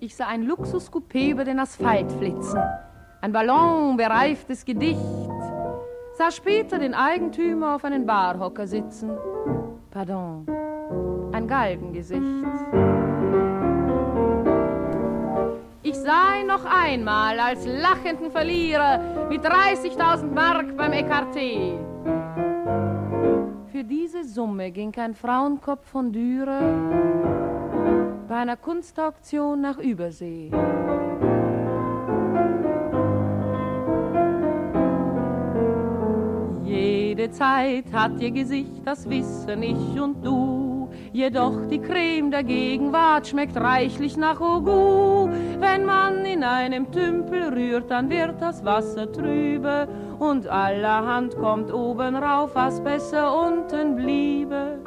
Ich sah ein Luxus-Coupé über den Asphalt flitzen, ein ballonbereiftes Gedicht, sah später den Eigentümer auf einen Barhocker sitzen. Pardon, ein Galgengesicht. Ich sah ihn noch einmal als lachenden Verlierer mit 30.000 Mark beim Ecarté. Für diese Summe ging ein Frauenkopf von Dürer bei einer Kunstauktion nach Übersee. Jede Zeit hat ihr Gesicht, das wissen ich und du. Jedoch die Creme der Gegenwart schmeckt reichlich nach Ogu. Wenn man in einem Tümpel rührt, dann wird das Wasser trübe und allerhand kommt oben rauf, was besser unten bliebe.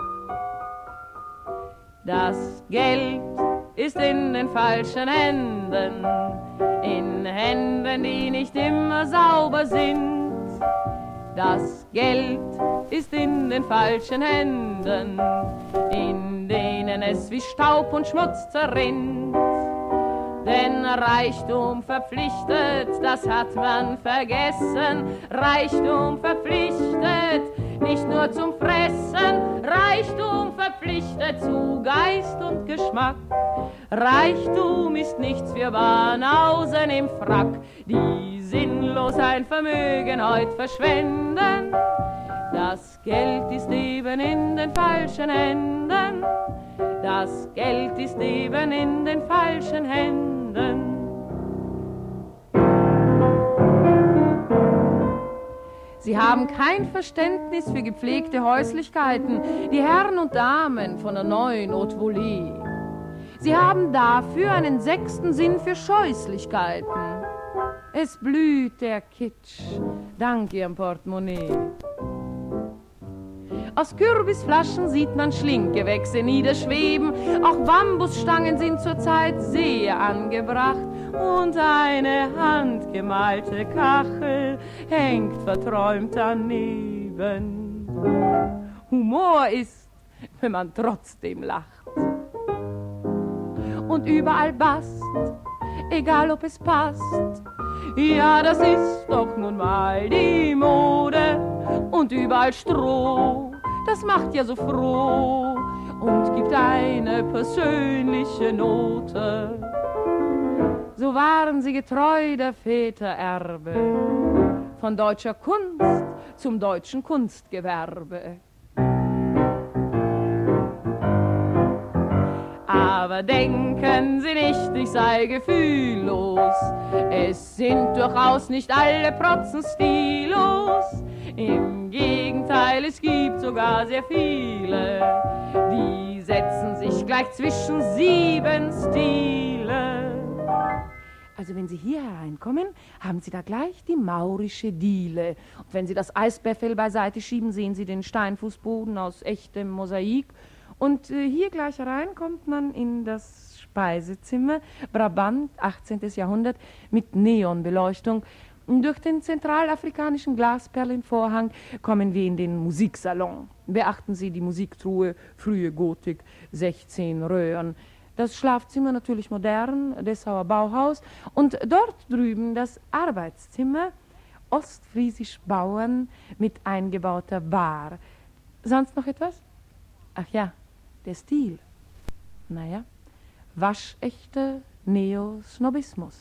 Das Geld ist in den falschen Händen, in Händen, die nicht immer sauber sind. Das Geld ist in den falschen Händen, in denen es wie Staub und Schmutz zerrinnt. Denn Reichtum verpflichtet, das hat man vergessen. Reichtum verpflichtet, nicht nur zum Fressen. Reichtum verpflichtet zu Geist und Geschmack. Reichtum ist nichts für Banausen im Frack, die sinnlos ein Vermögen heut verschwenden. Das Geld ist eben in den falschen Händen. Das Geld ist eben in den falschen Händen. Sie haben kein Verständnis für gepflegte Häuslichkeiten, die Herren und Damen von der neuen Haute Volée. Sie haben dafür einen 6. Sinn für Scheußlichkeiten. Es blüht der Kitsch, dank ihrem Portemonnaie. Aus Kürbisflaschen sieht man Schlinkgewächse niederschweben, auch Bambusstangen sind zurzeit sehr angebracht und eine handgemalte Kachel hängt verträumt daneben. Humor ist, wenn man trotzdem lacht. Und überall Bast, egal ob es passt. Ja, das ist doch nun mal die Mode. Und überall Stroh, das macht ja so froh und gibt eine persönliche Note. So waren sie getreu der Väter Erbe, von deutscher Kunst zum deutschen Kunstgewerbe. Aber denken Sie nicht, ich sei gefühllos. Es sind durchaus nicht alle Protzen stillos. Im Gegenteil, es gibt sogar sehr viele, die setzen sich gleich zwischen 7 Stile. Also wenn Sie hier hereinkommen, haben Sie da gleich die maurische Diele. Und wenn Sie das Eisbärfell beiseite schieben, sehen Sie den Steinfußboden aus echtem Mosaik. Und hier gleich herein kommt man in das Speisezimmer, Brabant, 18. Jahrhundert, mit Neonbeleuchtung. Durch den zentralafrikanischen Glasperlenvorhang kommen wir in den Musiksalon. Beachten Sie die Musiktruhe, frühe Gotik, 16 Röhren. Das Schlafzimmer natürlich modern, Dessauer Bauhaus. Und dort drüben das Arbeitszimmer, ostfriesisch Bauern mit eingebauter Bar. Sonst noch etwas? Ach ja, der Stil. Naja, waschechter Neosnobismus.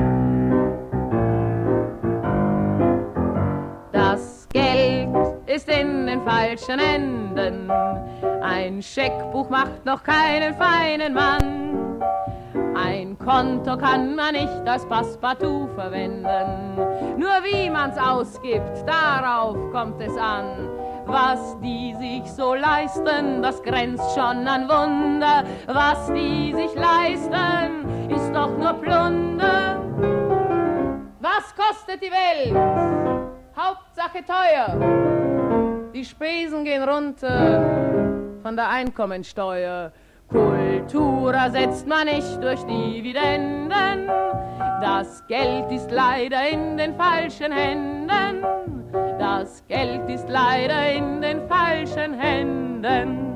Das Geld ist in den falschen Händen. Ein Scheckbuch macht noch keinen feinen Mann. Ein Konto kann man nicht als Passepartout verwenden. Nur wie man's ausgibt, darauf kommt es an. Was die sich so leisten, das grenzt schon an Wunder. Was die sich leisten, ist doch nur Plunder. Was kostet die Welt? Hauptsache teuer. Die Spesen gehen runter von der Einkommensteuer. Kultur ersetzt man nicht durch Dividenden. Das Geld ist leider in den falschen Händen. Das Geld ist leider in den falschen Händen.